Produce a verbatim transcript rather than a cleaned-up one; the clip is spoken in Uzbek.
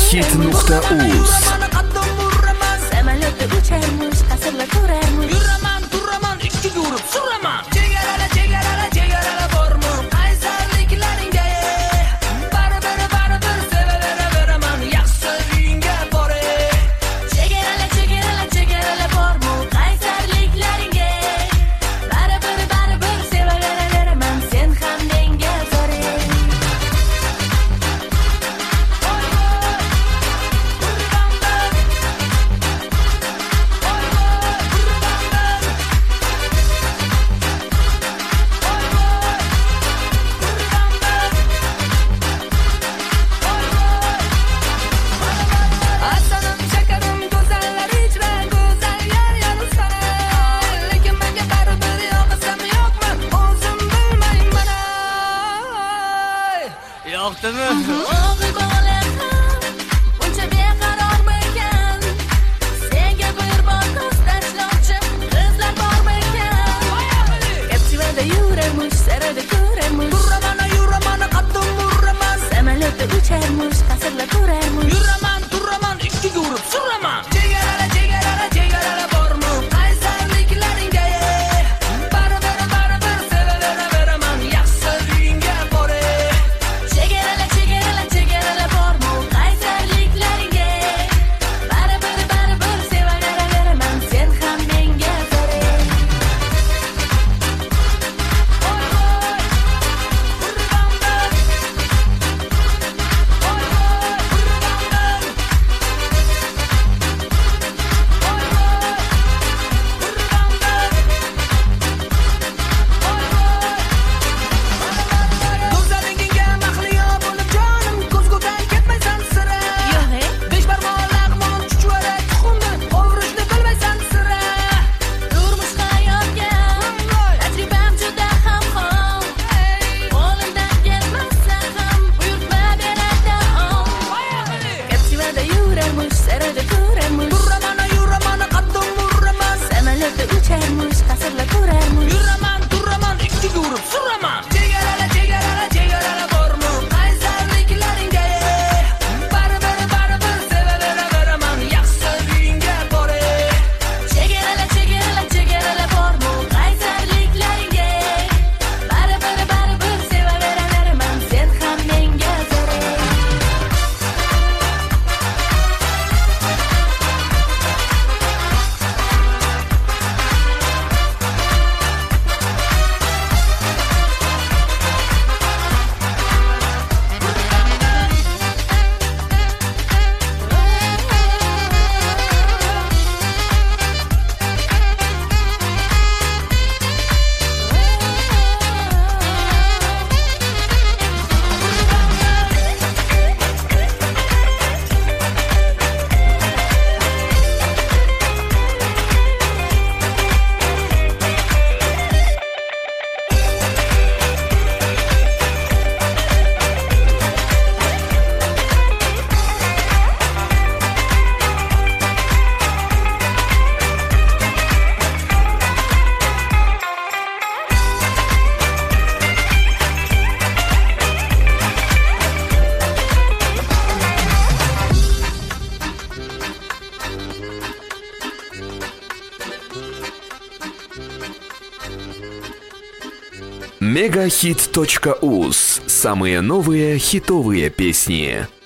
Megahit nuqta uz. Samolyotda ucharmish, qasrlar ko'rarmish. Yuraman, turaman, ikki yurib suraman. Chegarala, chegarala, chegarala bormi? Qaysarliklaringga baribir, baribir sevaveraveraman. Yaxshiligingga bore. Chegarala, chegarala, chegarala bormi? Qaysarliklaringga baribir, baribir sevaveraveraman. Sen ham menga zore. Asalim, shakarim, go'zallar ichra, go'zal yer yo'lsana. Lekin menga baribir yoqsam yo'qman, o'zim bilmayman. Yo'qdimi? O'g'il bolam ham uncha beqarormikan? Senga bir bor ko'z tashlovchi qizlar bormikan? Kapchivada yurarmish, sarada ko'rarmish. Turaman, yuraman, qaddim uraman. Samolyotda ucharmish, qasrlar ko'rarmish. Yuraman, turaman, ikki yurib suraman. Chegarala, chegarala, chegarala bormi? Qaysarliklaringga baribir, baribir sevaveraveraman. Yaxshiligingga bore. Chegarala, chegarala, chegarala bormi? Qaysarliklaringga baribir, baribir sevaveraveraman. Sen ham menga zore. Go'zaligingga mahliyo bo'lib jonim, ko'zgudan ketmaysan sira. Yo'q-e. Besh barmoq lag'mon chuchvarak tuxumni qovurishni bilmaysan sira. Turmush hayotga tajribam juda ham xom. Qo'limdan kelmasa ham buyurtma beradi om. Kapchivada yurarmish, sarada ko'rarmish. Turaman, yuraman, qaddim uraman. Samolyotda ucharmish, qasrlar ko'rarmish. Yuraman, turaman, ikki yurib suraman. Chegarala, chegarala, chegarala bormi? Qaysarliklaringga baribir, baribir sevaveraveraman. Yaxshiligingga bore. Chegarala, chegarala, chegarala bormi? Qaysarliklaringga baribir, baribir sevaveraveraman. Sen ham menga zore. Megahit точка уз. Самые новые хитовые песни.